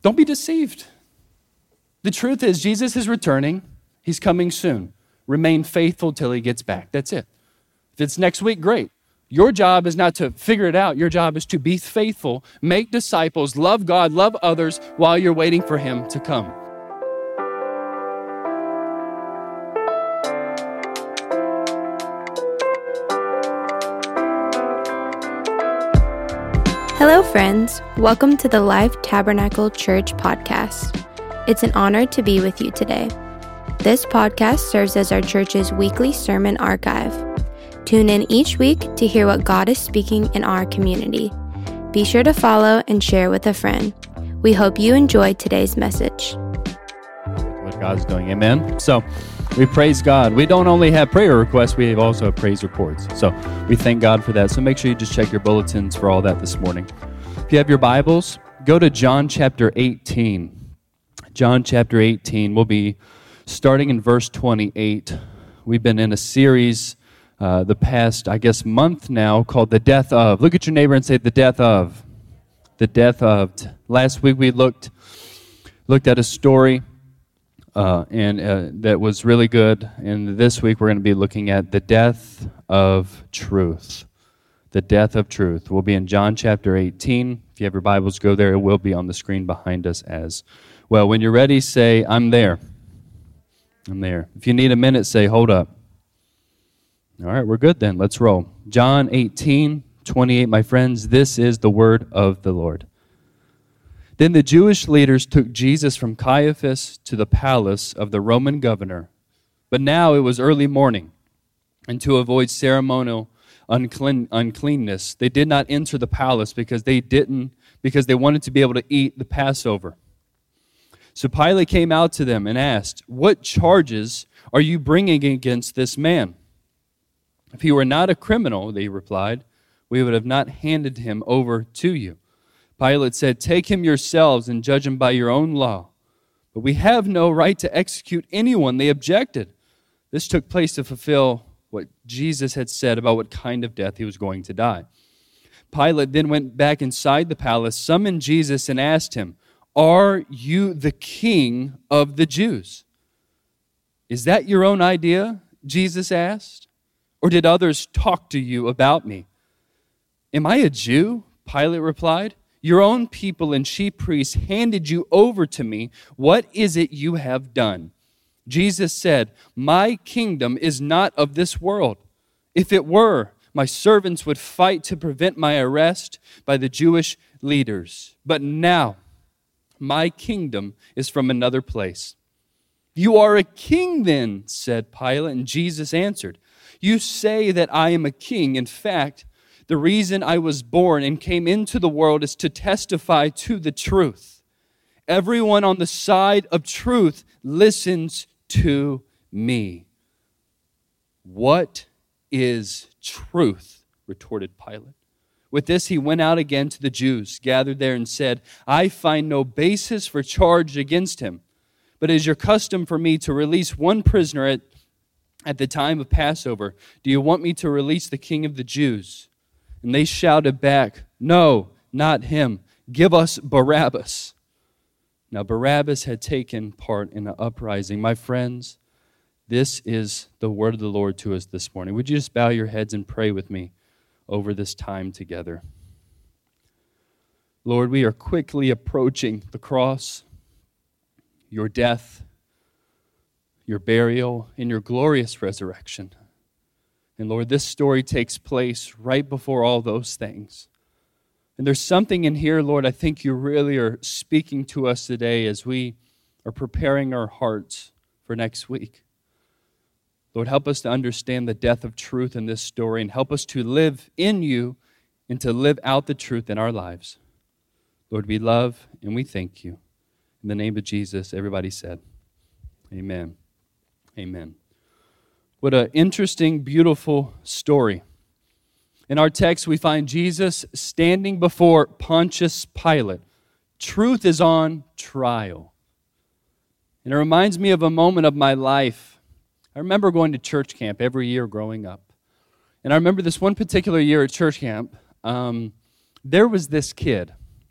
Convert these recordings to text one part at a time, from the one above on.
don't be deceived. The truth is, Jesus is returning. He's coming soon. Remain faithful till he gets back. That's it. If it's next week, great. Your job is not to figure it out. Your job is to be faithful, make disciples, love God, love others while you're waiting for him to come. Hello, friends. Welcome to the Life Tabernacle Church podcast. It's an honor to be with you today. This podcast serves as our church's weekly sermon archive. Tune in each week to hear what God is speaking in our community. Be sure to follow and share with a friend. We hope you enjoyed today's message. What God's doing, amen? So we praise God. We don't only have prayer requests, we also have praise reports. So we thank God for that. So make sure you just check your bulletins for all that this morning. If you have your Bibles, go to John chapter 18. John chapter 18. We'll be starting in verse 28. We've been in a series the past, month now called The Death Of. Look at your neighbor and say, The Death Of. The Death Of. Last week we looked at a story and that was really good. And this week we're going to be looking at the death of truth. The death of truth. We'll be in John chapter 18. If you have your Bibles, go there. It will be on the screen behind us as well. When you're ready, say, I'm there. I'm there. If you need a minute, say, hold up. All right, we're good then. Let's roll. John 18:28, my friends, this is the word of the Lord. Then the Jewish leaders took Jesus from Caiaphas to the palace of the Roman governor. But now it was early morning, and to avoid ceremonial uncleanness, they did not enter the palace because they wanted to be able to eat the Passover. So Pilate came out to them and asked, "What charges are you bringing against this man?" "If he were not a criminal," they replied, "we would have not handed him over to you." Pilate said, "Take him yourselves and judge him by your own law." "But we have no right to execute anyone," they objected. This took place to fulfill what Jesus had said about what kind of death he was going to die. Pilate then went back inside the palace, summoned Jesus, and asked him, "Are you the king of the Jews?" "Is that your own idea?" Jesus asked. "Or did others talk to you about me?" "Am I a Jew?" Pilate replied. "Your own people and chief priests handed you over to me. What is it you have done?" Jesus said, "My kingdom is not of this world. If it were, my servants would fight to prevent my arrest by the Jewish leaders. But now, my kingdom is from another place." "You are a king then," said Pilate, and Jesus answered, "You say that I am a king. In fact, the reason I was born and came into the world is to testify to the truth. Everyone on the side of truth listens to me." "What is truth?" retorted Pilate. With this, he went out again to the Jews gathered there and said, "I find no basis for charge against him. But it is your custom for me to release one prisoner at the time of Passover. Do you want me to release the king of the Jews?" And they shouted back, "No, not him. Give us Barabbas." Now Barabbas had taken part in an uprising. My friends, this is the word of the Lord to us this morning. Would you just bow your heads and pray with me over this time together? Lord, we are quickly approaching the cross, your death, your burial, and your glorious resurrection. And Lord, this story takes place right before all those things. And there's something in here, Lord, I think you really are speaking to us today as we are preparing our hearts for next week. Lord, help us to understand the death of truth in this story and help us to live in you and to live out the truth in our lives. Lord, we love and we thank you. In the name of Jesus, everybody said, amen. Amen. What an interesting, beautiful story. In our text, we find Jesus standing before Pontius Pilate. Truth is on trial. And it reminds me of a moment of my life. I remember going to church camp every year growing up. And I remember this one particular year at church camp, there was this kid.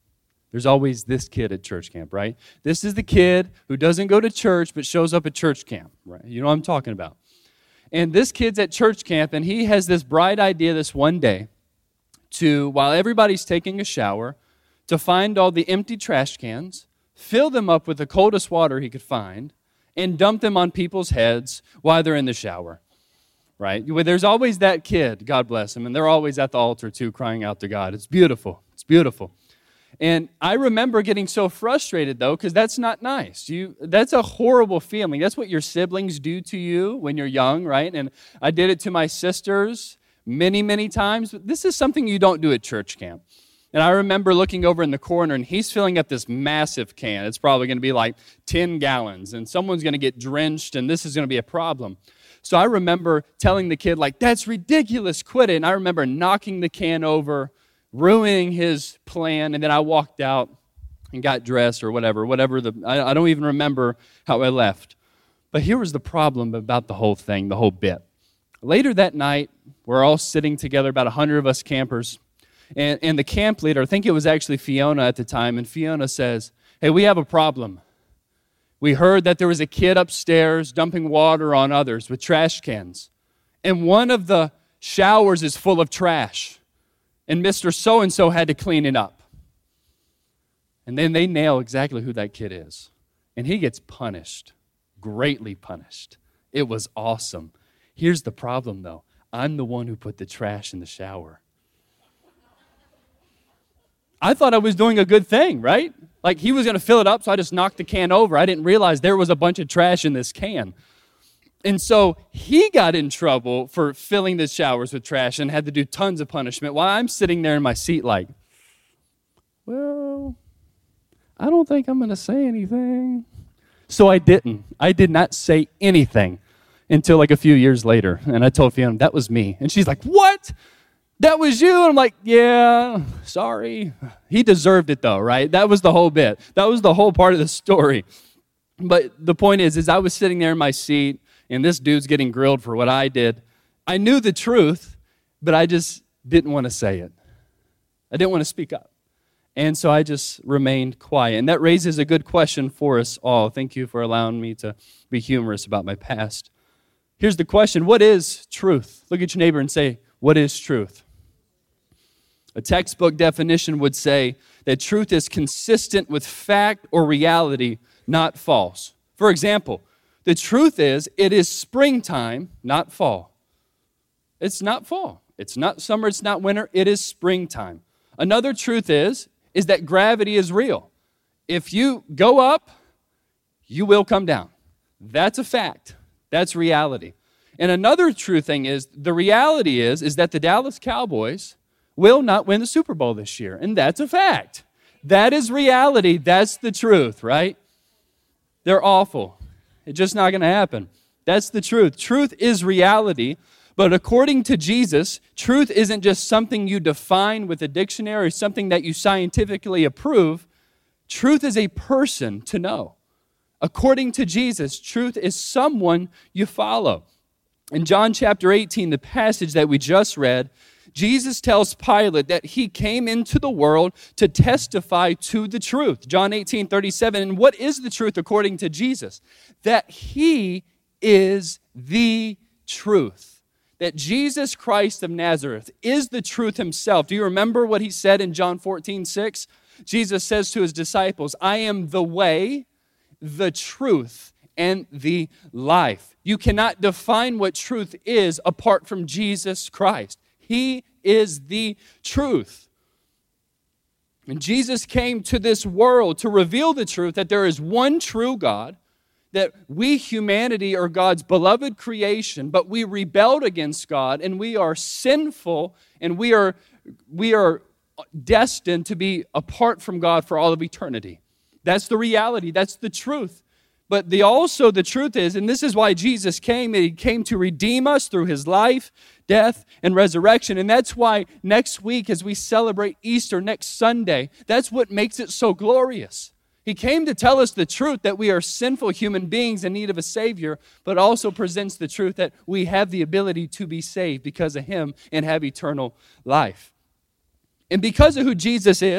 There's always this kid at church camp, right? This is the kid who doesn't go to church but shows up at church camp, right? You know what I'm talking about. And this kid's at church camp, and he has this bright idea this one day while everybody's taking a shower, to find all the empty trash cans, fill them up with the coldest water he could find, and dump them on people's heads while they're in the shower, right? There's always that kid, God bless him, and they're always at the altar too, crying out to God. It's beautiful. It's beautiful. And I remember getting so frustrated, though, because that's not nice. That's a horrible feeling. That's what your siblings do to you when you're young, right? And I did it to my sisters many, many times. But this is something you don't do at church camp. And I remember looking over in the corner, and he's filling up this massive can. It's probably going to be like 10 gallons, and someone's going to get drenched, and this is going to be a problem. So I remember telling the kid, like, that's ridiculous, quit it. And I remember knocking the can over, ruining his plan, and then I walked out and got dressed or whatever I don't even remember how I left. But here was the problem about the whole thing, the whole bit. Later that night, we're all sitting together, about 100 of us campers, and the camp leader, I think it was actually Fiona at the time, and Fiona says, hey, we have a problem. We heard that there was a kid upstairs dumping water on others with trash cans, and one of the showers is full of trash. And Mr. So-and-so had to clean it up. And then they nail exactly who that kid is. And he gets punished, greatly punished. It was awesome. Here's the problem, though. I'm the one who put the trash in the shower. I thought I was doing a good thing, right? Like he was going to fill it up, so I just knocked the can over. I didn't realize there was a bunch of trash in this can. And so he got in trouble for filling the showers with trash and had to do tons of punishment while I'm sitting there in my seat like, well, I don't think I'm going to say anything. So I didn't. I did not say anything until like a few years later. And I told Fiona, that was me. And she's like, what? That was you? And I'm like, yeah, sorry. He deserved it though, right? That was the whole bit. That was the whole part of the story. But the point is I was sitting there in my seat, and this dude's getting grilled for what I did. I knew the truth, but I just didn't want to say it. I didn't want to speak up. And so I just remained quiet. And that raises a good question for us all. Thank you for allowing me to be humorous about my past. Here's the question. What is truth? Look at your neighbor and say, what is truth? A textbook definition would say that truth is consistent with fact or reality, not false. For example, the truth is, it is springtime, not fall. It's not fall. It's not summer, it's not winter, it is springtime. Another truth is that gravity is real. If you go up, you will come down. That's a fact. That's reality. And another true thing is, the reality is that the Dallas Cowboys will not win the Super Bowl this year. And that's a fact. That is reality. That's the truth, right? They're awful. It's just not going to happen. That's the truth. Truth is reality, but according to Jesus, truth isn't just something you define with a dictionary or something that you scientifically approve. Truth is a person to know. According to Jesus, truth is someone you follow. In John chapter 18, the passage that we just read, Jesus tells Pilate that he came into the world to testify to the truth. John 18:37. And what is the truth according to Jesus? That he is the truth. That Jesus Christ of Nazareth is the truth himself. Do you remember what he said in John 14:6? Jesus says to his disciples, I am the way, the truth, and the life. You cannot define what truth is apart from Jesus Christ. He is the truth. And Jesus came to this world to reveal the truth that there is one true God, that we, humanity, are God's beloved creation, but we rebelled against God, and we are sinful, and we are destined to be apart from God for all of eternity. That's the reality. That's the truth. But the truth is, and this is why Jesus came, he came to redeem us through his life, death, and resurrection. And that's why next week, as we celebrate Easter next Sunday, that's what makes it so glorious. He came to tell us the truth that we are sinful human beings in need of a Savior, but also presents the truth that we have the ability to be saved because of him and have eternal life. And because of who Jesus is,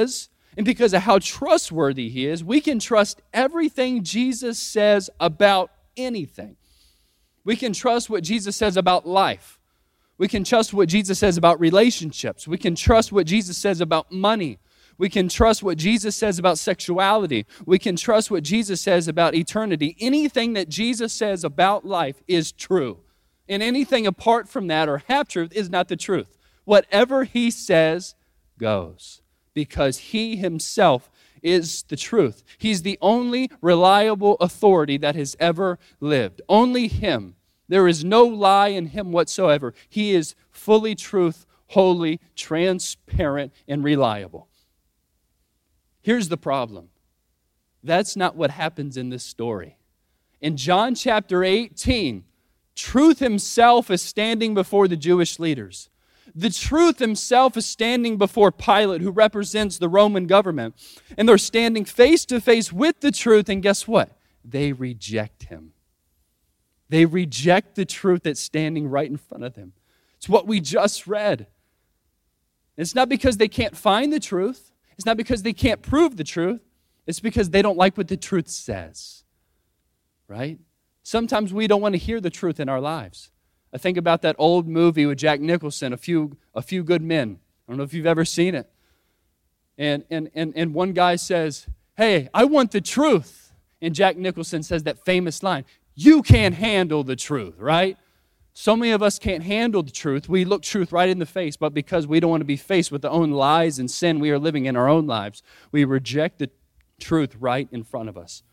and because of how trustworthy he is, we can trust everything Jesus says about anything. We can trust what Jesus says about life. We can trust what Jesus says about relationships. We can trust what Jesus says about money. We can trust what Jesus says about sexuality. We can trust what Jesus says about eternity. Anything that Jesus says about life is true. And anything apart from that or half-truth is not the truth. Whatever he says goes, because he himself is the truth. He's the only reliable authority that has ever lived. Only him. There is no lie in him whatsoever. He is fully truth, holy, transparent, and reliable. Here's the problem. That's not what happens in this story. In John chapter 18, truth himself is standing before the Jewish leaders. The truth himself is standing before Pilate, who represents the Roman government. And they're standing face to face with the truth, and guess what? They reject him. They reject the truth that's standing right in front of them. It's what we just read. It's not because they can't find the truth. It's not because they can't prove the truth. It's because they don't like what the truth says. Right? Sometimes we don't want to hear the truth in our lives. I think about that old movie with Jack Nicholson, A Few Good Men. I don't know if you've ever seen it. And one guy says, "Hey, I want the truth." And Jack Nicholson says that famous line, "You can't handle the truth," right? So many of us can't handle the truth. We look truth right in the face, but because we don't want to be faced with the own lies and sin we are living in our own lives, we reject the truth right in front of us.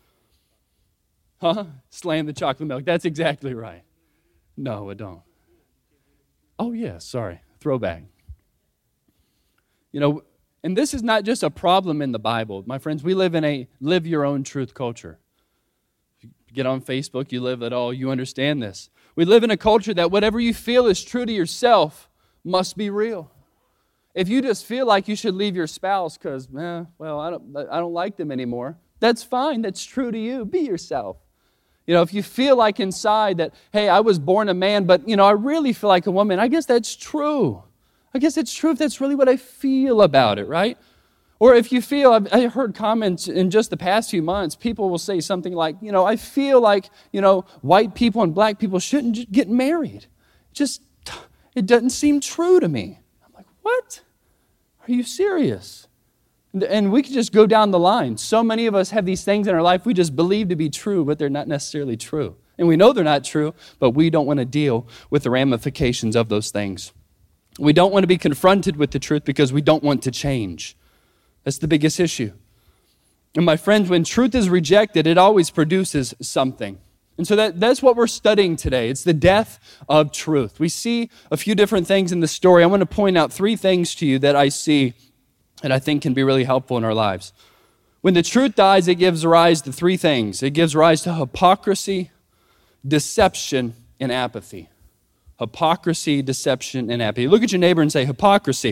Slam the chocolate milk. That's exactly right. No, I don't. Oh, yeah, sorry. Throwback. You know, and this is not just a problem in the Bible. My friends, we live in a live your own truth culture. If you get on Facebook, you live it all, you understand this. We live in a culture that whatever you feel is true to yourself must be real. If you just feel like you should leave your spouse because, I don't like them anymore, that's fine. That's true to you. Be yourself. You know, if you feel like inside that, hey, I was born a man, but, I really feel like a woman, I guess that's true. I guess it's true if that's really what I feel about it, right? Or if you feel, I heard comments in just the past few months, people will say something like, I feel like, white people and black people shouldn't get married. It doesn't seem true to me. I'm like, what? Are you serious? And we could just go down the line. So many of us have these things in our life we just believe to be true, but they're not necessarily true. And we know they're not true, but we don't want to deal with the ramifications of those things. We don't want to be confronted with the truth because we don't want to change. That's the biggest issue. And my friends, when truth is rejected, it always produces something. And so that's what we're studying today. It's the death of truth. We see a few different things in the story. I want to point out 3 things to you that I see and I think can be really helpful in our lives. When the truth dies, it gives rise to 3 things. It gives rise to hypocrisy, deception, and apathy. Hypocrisy, deception, and apathy. Look at your neighbor and say, hypocrisy.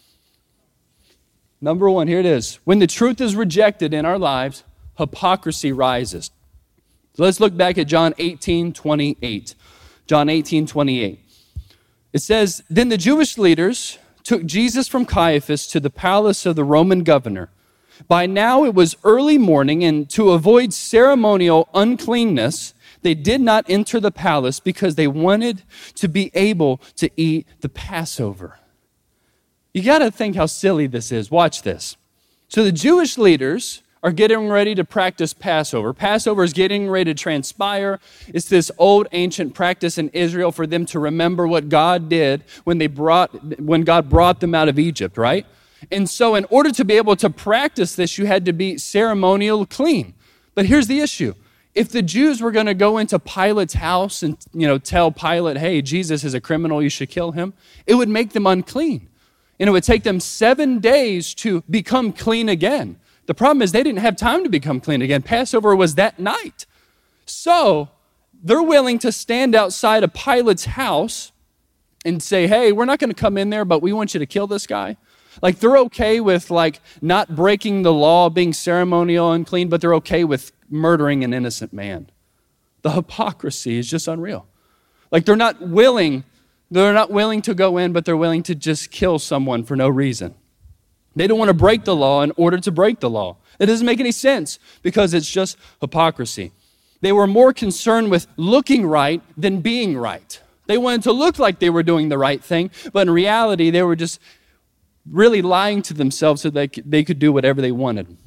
Number 1, here it is. When the truth is rejected in our lives, hypocrisy rises. So let's look back at John 18:28. John 18:28. It says, "Then the Jewish leaders took Jesus from Caiaphas to the palace of the Roman governor. By now it was early morning, and to avoid ceremonial uncleanness, they did not enter the palace because they wanted to be able to eat the Passover." You got to think how silly this is. Watch this. So the Jewish leaders are getting ready to practice Passover. Passover is getting ready to transpire. It's this old ancient practice in Israel for them to remember what God did when God brought them out of Egypt, right? And so in order to be able to practice this, you had to be ceremonial clean. But here's the issue. If the Jews were going to go into Pilate's house and, tell Pilate, hey, Jesus is a criminal, you should kill him, it would make them unclean. And it would take them 7 days to become clean again. The problem is they didn't have time to become clean again. Passover was that night. So they're willing to stand outside of Pilate's house and say, hey, we're not going to come in there, but we want you to kill this guy. Like they're okay with not breaking the law, being ceremonial unclean, but they're okay with murdering an innocent man. The hypocrisy is just unreal. Like they're not willing to go in, but they're willing to just kill someone for no reason. They don't want to break the law in order to break the law. It doesn't make any sense because it's just hypocrisy. They were more concerned with looking right than being right. They wanted to look like they were doing the right thing, but in reality, they were just really lying to themselves so they could do whatever they wanted.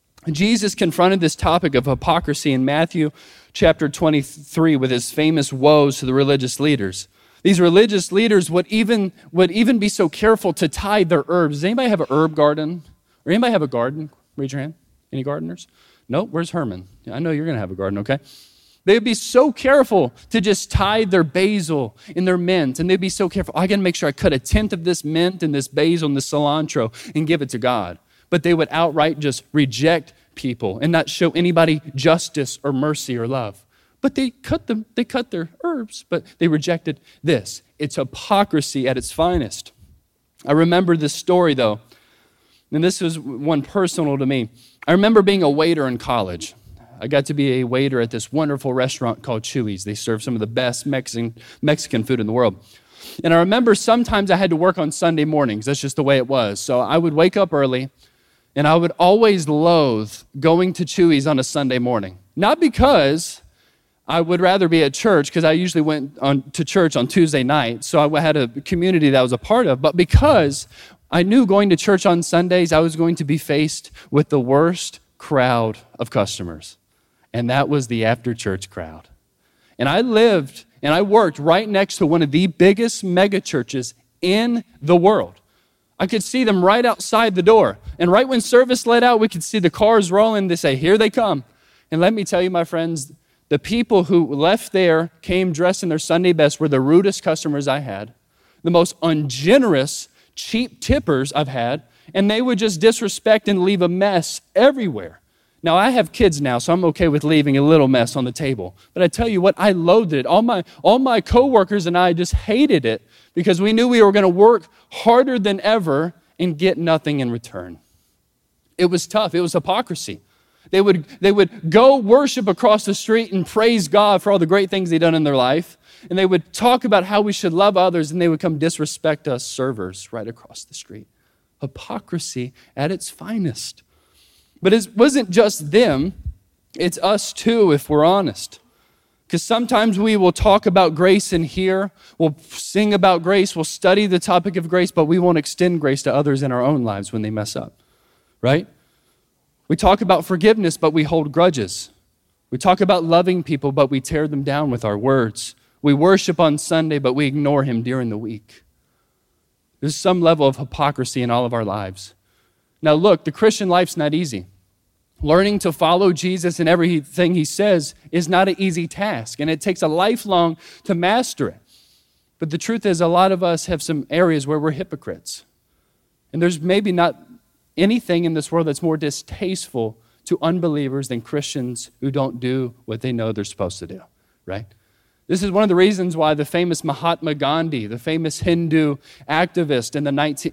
Jesus confronted this topic of hypocrisy in Matthew chapter 23 with his famous woes to the religious leaders. These religious leaders would even be so careful to tithe their herbs. Does anybody have an herb garden? Or anybody have a garden? Raise your hand. Any gardeners? No? Where's Herman? I know you're going to have a garden, okay? They'd be so careful to just tithe their basil and their mint. And they'd be so careful. I got to make sure I cut a tenth of this mint and this basil and this cilantro and give it to God. But they would outright just reject people and not show anybody justice or mercy or love. But they cut their herbs, but they rejected this. It's hypocrisy at its finest. I remember this story, though, and this was one personal to me. I remember being a waiter in college. I got to be a waiter at this wonderful restaurant called Chuy's. They serve some of the best Mexican food in the world. And I remember sometimes I had to work on Sunday mornings. That's just the way it was. So I would wake up early, and I would always loathe going to Chuy's on a Sunday morning. Not because I would rather be at church, because I usually went to church on Tuesday night, so I had a community that I was a part of, but because I knew going to church on Sundays, I was going to be faced with the worst crowd of customers, and that was the after-church crowd. And I lived and I worked right next to one of the biggest mega churches in the world. I could see them right outside the door, and right when service let out, we could see the cars rolling. They say, "Here they come." And let me tell you, my friends, the people who left there, came dressed in their Sunday best, were the rudest customers I had, the most ungenerous, cheap tippers I've had, and they would just disrespect and leave a mess everywhere. Now, I have kids now, so I'm okay with leaving a little mess on the table. But I tell you what, I loathed it. All my coworkers and I just hated it because we knew we were going to work harder than ever and get nothing in return. It was tough. It was hypocrisy. They would go worship across the street and praise God for all the great things they'd done in their life. And they would talk about how we should love others, and they would come disrespect us servers right across the street. Hypocrisy at its finest. But it wasn't just them, it's us too, if we're honest. Because sometimes we will talk about grace in here, we'll sing about grace, we'll study the topic of grace, but we won't extend grace to others in our own lives when they mess up, right? We talk about forgiveness, but we hold grudges. We talk about loving people, but we tear them down with our words. We worship on Sunday, but we ignore Him during the week. There's some level of hypocrisy in all of our lives. Now look, the Christian life's not easy. Learning to follow Jesus in everything He says is not an easy task, and it takes a lifelong to master it. But the truth is, a lot of us have some areas where we're hypocrites. And there's maybe not anything in this world that's more distasteful to unbelievers than Christians who don't do what they know they're supposed to do, right? This is one of the reasons why the famous Mahatma Gandhi, the famous Hindu activist in the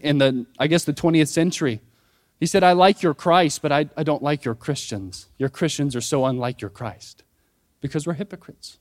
20th century, he said, "I like your Christ, but I don't like your Christians. Your Christians are so unlike your Christ," because we're hypocrites.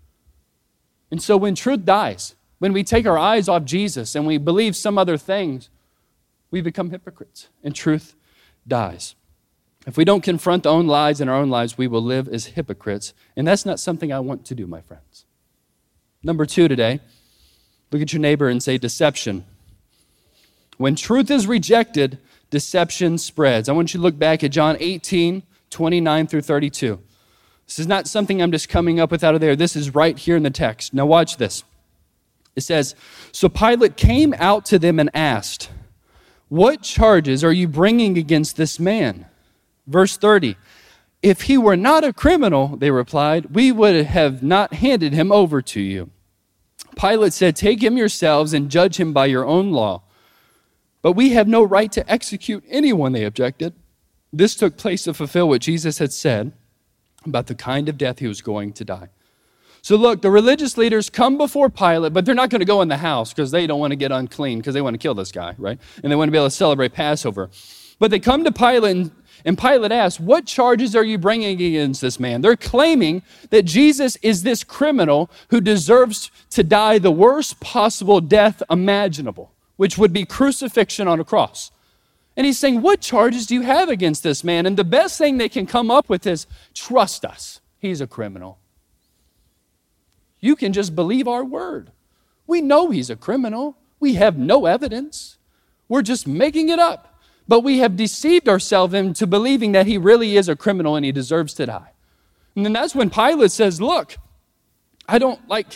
And so when truth dies, when we take our eyes off Jesus and we believe some other things, we become hypocrites, and truth dies. If we don't confront our own lies in our own lives, we will live as hypocrites, and that's not something I want to do, my friends. Number 2 today, look at your neighbor and say deception. When truth is rejected, deception spreads. I want you to look back at John 18, 29 through 32. This is not something I'm just coming up with out of there. This is right here in the text. Now watch this. It says, "So Pilate came out to them and asked, 'What charges are you bringing against this man?' Verse 30, 'If he were not a criminal,' they replied, 'we would have not handed him over to you.' Pilate said, 'Take him yourselves and judge him by your own law.' 'But we have no right to execute anyone,' they objected. This took place to fulfill what Jesus had said about the kind of death he was going to die." So look, the religious leaders come before Pilate, but they're not going to go in the house because they don't want to get unclean because they want to kill this guy, right? And they want to be able to celebrate Passover. But they come to Pilate, and Pilate asks, "What charges are you bringing against this man?" They're claiming that Jesus is this criminal who deserves to die the worst possible death imaginable, which would be crucifixion on a cross. And he's saying, what charges do you have against this man? And the best thing they can come up with is, trust us. He's a criminal. You can just believe our word. We know he's a criminal. We have no evidence. We're just making it up. But we have deceived ourselves into believing that he really is a criminal and he deserves to die. And then that's when Pilate says, look, I don't like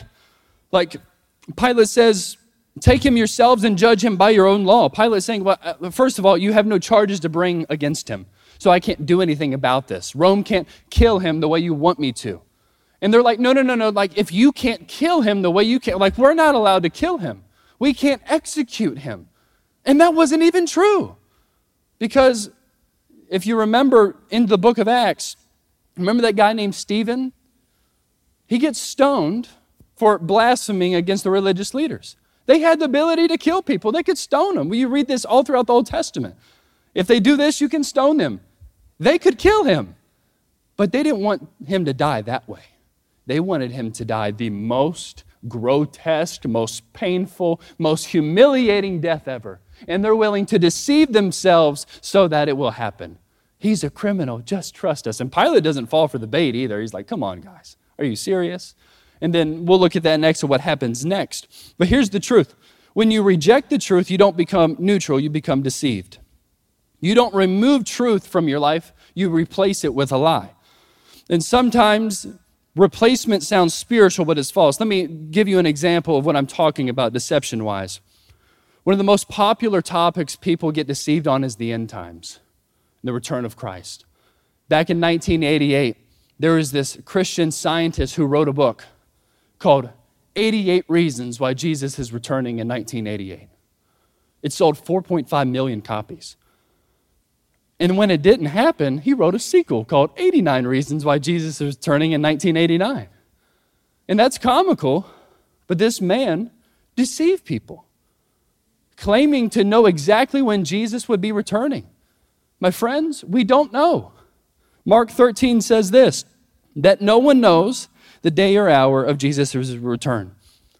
Pilate says, take him yourselves and judge him by your own law. Pilate saying, well, first of all, you have no charges to bring against him. So I can't do anything about this. Rome can't kill him the way you want me to. And they're like, no. Like, if you can't kill him the way you can, like, we're not allowed to kill him. We can't execute him. And that wasn't even true. Because if you remember in the book of Acts, remember that guy named Stephen? He gets stoned for blaspheming against the religious leaders. They had the ability to kill people. They could stone them. You read this all throughout the Old Testament. If they do this, you can stone them. They could kill him. But they didn't want him to die that way. They wanted him to die the most grotesque, most painful, most humiliating death ever. And they're willing to deceive themselves so that it will happen. He's a criminal. Just trust us. And Pilate doesn't fall for the bait either. He's like, come on, guys. Are you serious? And then we'll look at that next to what happens next. But here's the truth. When you reject the truth, you don't become neutral. You become deceived. You don't remove truth from your life. You replace it with a lie. And sometimes replacement sounds spiritual, but it's false. Let me give you an example of what I'm talking about deception-wise. One of the most popular topics people get deceived on is the end times, the return of Christ. Back in 1988, there was this Christian scientist who wrote a book called 88 Reasons Why Jesus is Returning in 1988. It sold 4.5 million copies. And when it didn't happen, he wrote a sequel called 89 Reasons Why Jesus is Returning in 1989. And that's comical, but this man deceived people, claiming to know exactly when Jesus would be returning. My friends, we don't know. Mark 13 says this, that no one knows the day or hour of Jesus' return.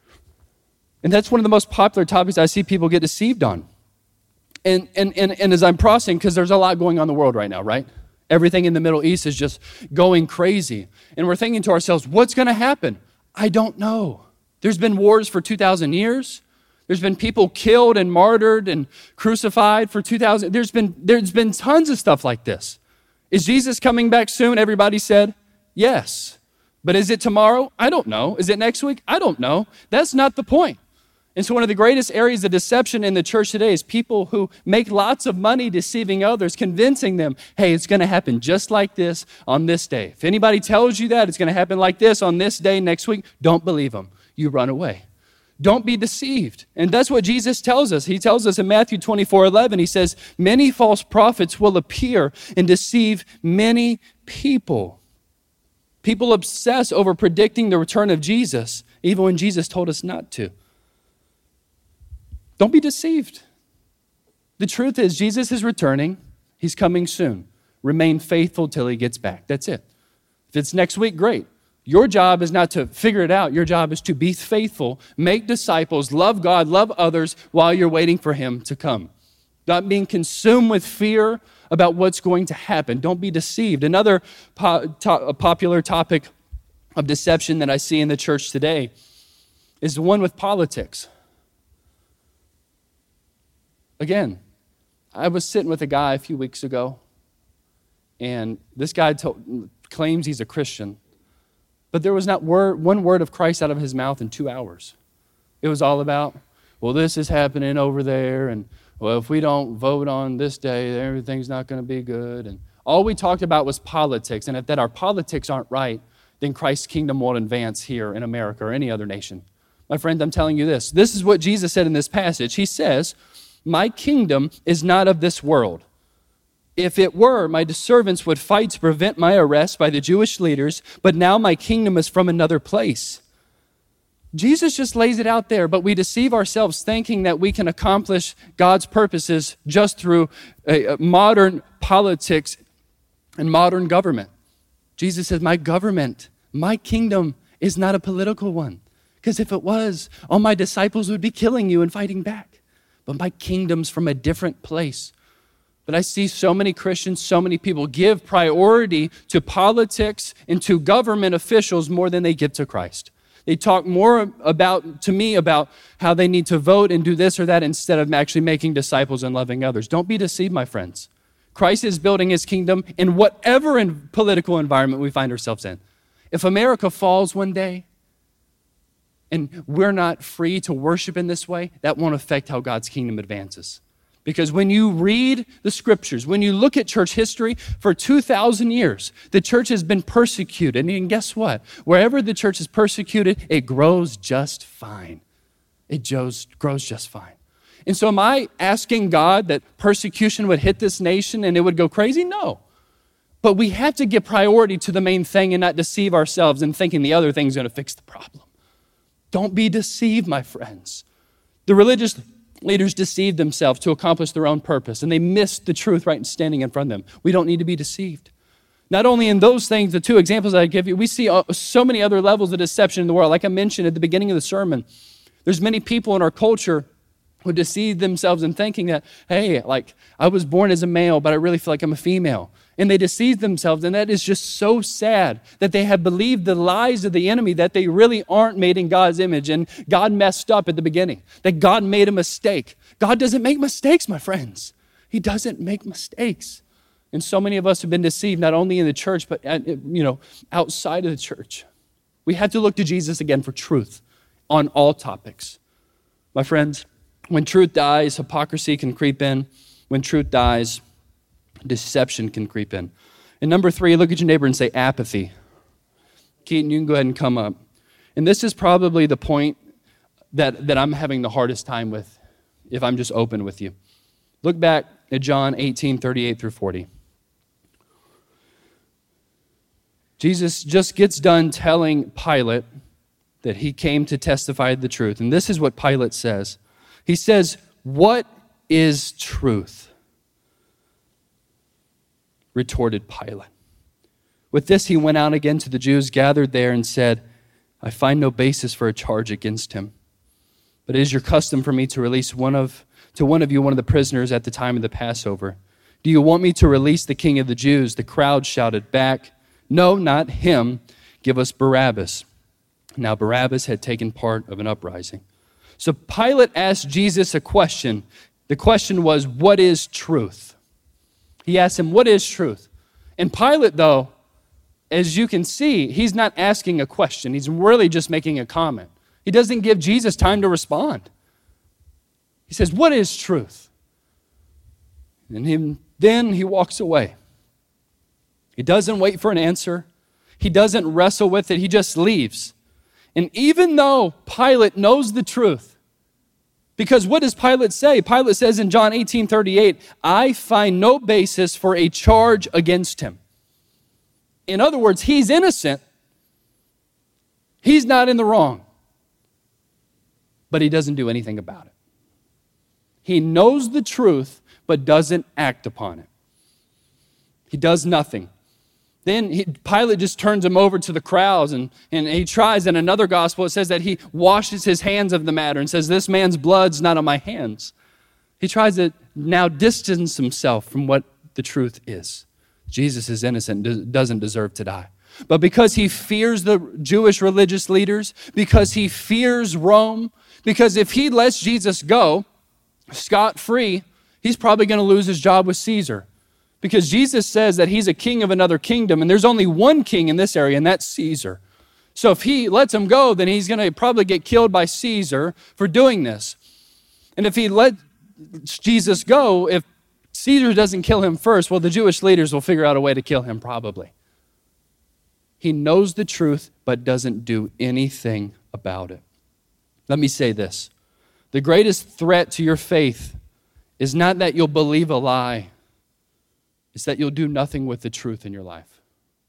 And that's one of the most popular topics I see people get deceived on. And as I'm processing, because there's a lot going on in the world right now, right? Everything in the Middle East is just going crazy. And we're thinking to ourselves, what's going to happen? I don't know. There's been wars for 2,000 years. There's been people killed and martyred and crucified for 2,000. There's been tons of stuff like this. Is Jesus coming back soon? Everybody said, yes. But is it tomorrow? I don't know. Is it next week? I don't know. That's not the point. And so one of the greatest areas of deception in the church today is people who make lots of money deceiving others, convincing them, hey, it's going to happen just like this on this day. If anybody tells you that it's going to happen like this on this day next week, don't believe them. You run away. Don't be deceived. And that's what Jesus tells us. He tells us in Matthew 24:11, he says, many false prophets will appear and deceive many people. People obsess over predicting the return of Jesus, even when Jesus told us not to. Don't be deceived. The truth is, Jesus is returning. He's coming soon. Remain faithful till he gets back. That's it. If it's next week, great. Your job is not to figure it out. Your job is to be faithful, make disciples, love God, love others while you're waiting for him to come. Not being consumed with fear about what's going to happen. Don't be deceived. Another popular topic of deception that I see in the church today is the one with politics. Again, I was sitting with a guy a few weeks ago, and this guy claims he's a Christian, but there was not one word of Christ out of his mouth in 2 hours. It was all about, well, this is happening over there, and well, if we don't vote on this day, everything's not going to be good. And all we talked about was politics, and if that our politics aren't right, then Christ's kingdom won't advance here in America or any other nation. My friend, I'm telling you this. This is what Jesus said in this passage. He says, my kingdom is not of this world. If it were, my servants would fight to prevent my arrest by the Jewish leaders, but now my kingdom is from another place. Jesus just lays it out there, but we deceive ourselves thinking that we can accomplish God's purposes just through modern politics and modern government. Jesus says, my government, my kingdom is not a political one. Because if it was, all my disciples would be killing you and fighting back. But my kingdom's from a different place. But I see so many Christians, so many people give priority to politics and to government officials more than they give to Christ. They talk more to me about how they need to vote and do this or that instead of actually making disciples and loving others. Don't be deceived, my friends. Christ is building his kingdom in whatever political environment we find ourselves in. If America falls one day and we're not free to worship in this way, that won't affect how God's kingdom advances. Because when you read the scriptures, when you look at church history, for 2,000 years, the church has been persecuted. And guess what? Wherever the church is persecuted, it grows just fine. It grows just fine. And so am I asking God that persecution would hit this nation and it would go crazy? No. But we have to give priority to the main thing and not deceive ourselves in thinking the other thing's going to fix the problem. Don't be deceived, my friends. The religious leaders deceived themselves to accomplish their own purpose, and they missed the truth right standing in front of them. We don't need to be deceived. Not only in those things, the two examples I give you, we see so many other levels of deception in the world. Like I mentioned at the beginning of the sermon, there's many people in our culture who deceive themselves in thinking that, hey, like I was born as a male, but I really feel like I'm a female. And they deceive themselves, and that is just so sad that they have believed the lies of the enemy that they really aren't made in God's image, and God messed up at the beginning, that God made a mistake. God doesn't make mistakes, my friends. He doesn't make mistakes. And so many of us have been deceived, not only in the church, but outside of the church. We have to look to Jesus again for truth on all topics. My friends, when truth dies, hypocrisy can creep in. When truth dies, deception can creep in. And number 3, look at your neighbor and say apathy. Keaton, you can go ahead and come up. And this is probably the point that I'm having the hardest time with, if I'm just open with you. Look back at John 18:38 through 40. Jesus just gets done telling Pilate that he came to testify the truth. And this is what Pilate says. He says, "What is truth?" retorted Pilate. With this, he went out again to the Jews gathered there and said, "I find no basis for a charge against him. But it is your custom for me to release one of you one of the prisoners at the time of the Passover. Do you want me to release the king of the Jews?" The crowd shouted back, "No, not him. Give us Barabbas." Now Barabbas had taken part of an uprising. So Pilate asked Jesus a question. The question was, what is truth? He asked him, what is truth? And Pilate, though, as you can see, he's not asking a question. He's really just making a comment. He doesn't give Jesus time to respond. He says, what is truth? And then he walks away. He doesn't wait for an answer. He doesn't wrestle with it. He just leaves. And even though Pilate knows the truth, because what does Pilate say? Pilate says in John 18:38, "I find no basis for a charge against him." In other words, he's innocent. He's not in the wrong. But he doesn't do anything about it. He knows the truth, but doesn't act upon it. He does nothing. Then Pilate just turns him over to the crowds, and he tries. In another gospel, it says that he washes his hands of the matter and says, "This man's blood's not on my hands." He tries to now distance himself from what the truth is. Jesus is innocent, doesn't deserve to die. But because he fears the Jewish religious leaders, because he fears Rome, because if he lets Jesus go scot-free, he's probably going to lose his job with Caesar. Because Jesus says that he's a king of another kingdom, and there's only one king in this area, and that's Caesar. So if he lets him go, then he's going to probably get killed by Caesar for doing this. And if he let Jesus go, if Caesar doesn't kill him first, well, the Jewish leaders will figure out a way to kill him probably. He knows the truth, but doesn't do anything about it. Let me say this. The greatest threat to your faith is not that you'll believe a lie. It's that you'll do nothing with the truth in your life.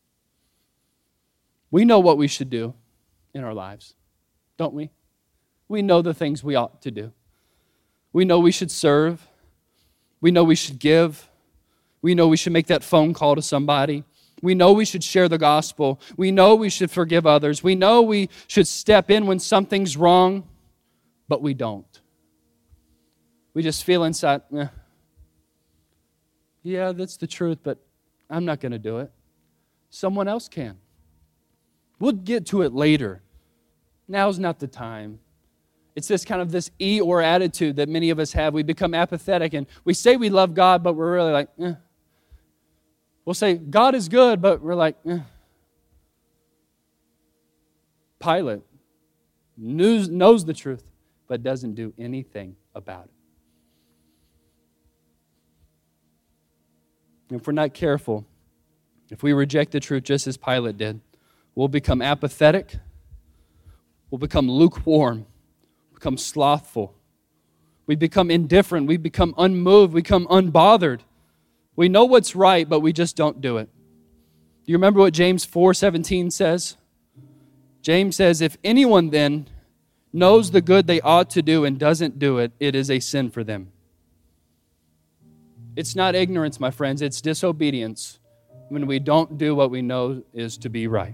We know what we should do in our lives, don't we? We know the things we ought to do. We know we should serve. We know we should give. We know we should make that phone call to somebody. We know we should share the gospel. We know we should forgive others. We know we should step in when something's wrong, but we don't. We just feel inside, yeah, that's the truth, but I'm not going to do it. Someone else can. We'll get to it later. Now's not the time. It's this kind of this Eeyore attitude that many of us have. We become apathetic and we say we love God, but we're really like, eh. We'll say God is good, but we're like, eh. Pilate knows the truth, but doesn't do anything about it. If we're not careful, if we reject the truth just as Pilate did, we'll become apathetic, we'll become lukewarm, become slothful. We become indifferent, we become unmoved, we become unbothered. We know what's right, but we just don't do it. Do you remember what James 4:17 says? James says, if anyone then knows the good they ought to do and doesn't do it, it is a sin for them. It's not ignorance, my friends, it's disobedience when we don't do what we know is to be right.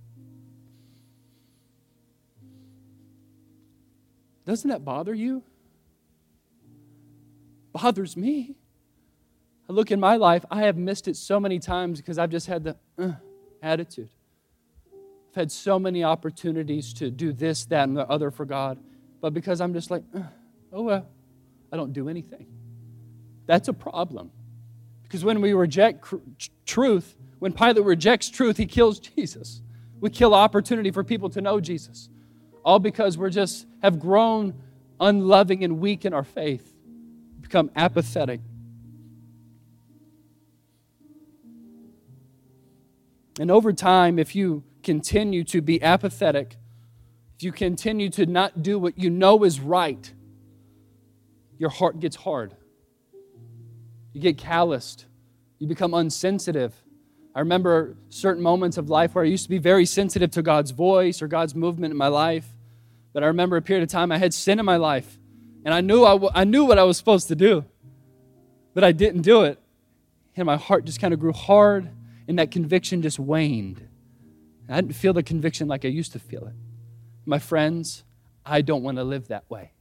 Doesn't that bother you? Bothers me. I look in my life, I have missed it so many times because I've just had the attitude. I've had so many opportunities to do this, that, and the other for God, but because I'm just like, oh well, I don't do anything. That's a problem. Because when we reject truth, when Pilate rejects truth, he kills Jesus. We kill opportunity for people to know Jesus. All because we're just have grown unloving and weak in our faith, become apathetic. And over time, if you continue to be apathetic, if you continue to not do what you know is right, your heart gets hard. You get calloused. You become unsensitive. I remember certain moments of life where I used to be very sensitive to God's voice or God's movement in my life. But I remember a period of time I had sin in my life. And I knew what I was supposed to do. But I didn't do it. And my heart just kind of grew hard. And that conviction just waned. I didn't feel the conviction like I used to feel it. My friends, I don't want to live that way.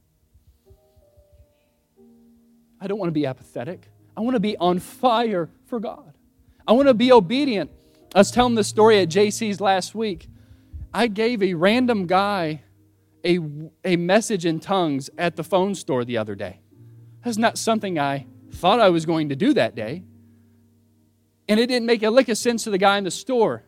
I don't want to be apathetic. I want to be on fire for God. I want to be obedient. I was telling this story at JC's last week. I gave a random guy a message in tongues at the phone store the other day. That's not something I thought I was going to do that day. And it didn't make a lick of sense to the guy in the store.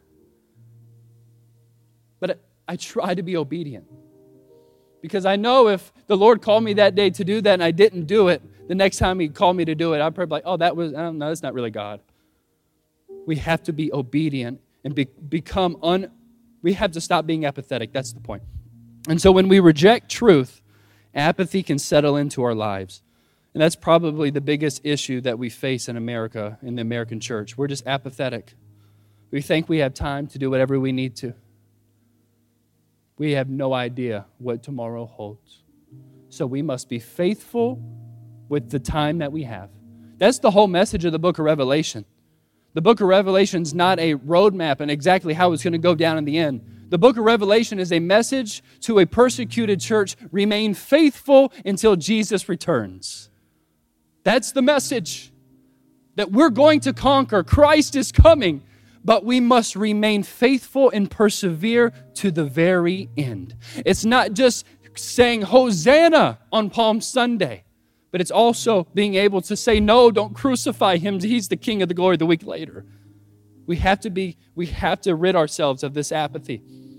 But I tried to be obedient. Because I know if the Lord called me that day to do that and I didn't do it, the next time He called me to do it, I'd probably be like, oh, no, that's not really God. We have to be obedient and we have to stop being apathetic. That's the point. And so when we reject truth, apathy can settle into our lives. And that's probably the biggest issue that we face in America, in the American church. We're just apathetic. We think we have time to do whatever we need to. We have no idea what tomorrow holds. So we must be faithful with the time that we have. That's the whole message of the book of Revelation. The book of Revelation is not a roadmap and exactly how it's going to go down in the end. The book of Revelation is a message to a persecuted church: remain faithful until Jesus returns. That's the message. That we're going to conquer. Christ is coming. But we must remain faithful and persevere to the very end. It's not just saying Hosanna on Palm Sunday, but it's also being able to say, no, don't crucify Him. He's the King of the glory the week later. We have to rid ourselves of this apathy.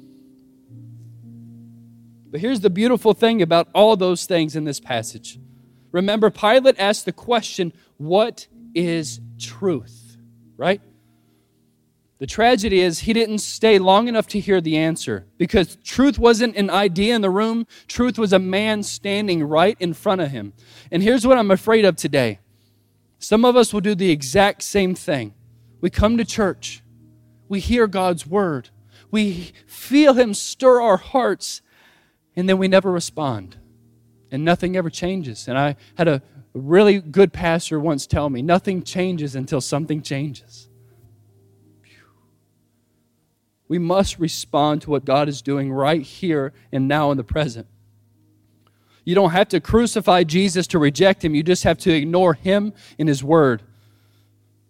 But here's the beautiful thing about all those things in this passage. Remember, Pilate asked the question, what is truth? Right? The tragedy is he didn't stay long enough to hear the answer, because truth wasn't an idea in the room. Truth was a man standing right in front of him. And here's what I'm afraid of today. Some of us will do the exact same thing. We come to church. We hear God's word. We feel Him stir our hearts, and then we never respond. And nothing ever changes. And I had a really good pastor once tell me, nothing changes until something changes. We must respond to what God is doing right here and now in the present. You don't have to crucify Jesus to reject Him. You just have to ignore Him and His word.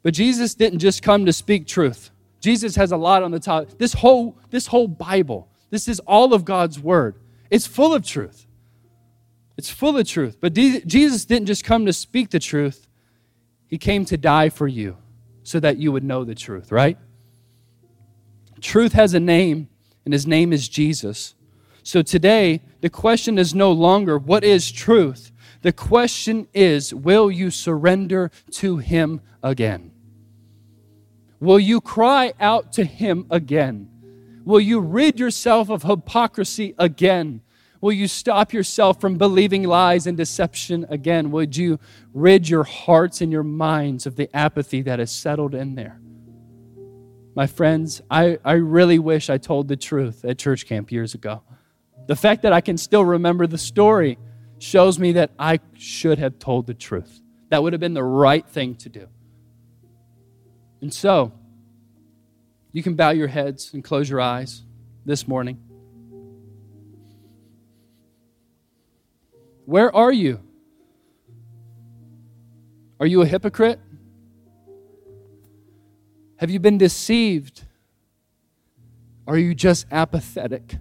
But Jesus didn't just come to speak truth. Jesus has a lot on the top. This whole Bible, this is all of God's word. It's full of truth. It's full of truth. But Jesus didn't just come to speak the truth. He came to die for you so that you would know the truth, right? Truth has a name, and his name is Jesus. So today, the question is no longer, what is truth? The question is, will you surrender to him again? Will you cry out to him again? Will you rid yourself of hypocrisy again? Will you stop yourself from believing lies and deception again? Would you rid your hearts and your minds of the apathy that has settled in there? My friends, I really wish I told the truth at church camp years ago. The fact that I can still remember the story shows me that I should have told the truth. That would have been the right thing to do. And so, you can bow your heads and close your eyes this morning. Where are you? Are you a hypocrite? Have you been deceived? Are you just apathetic?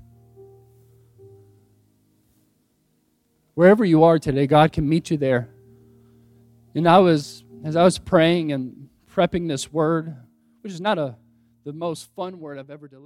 Wherever you are today, God can meet you there. And as I was praying and prepping this word, which is not the most fun word I've ever delivered.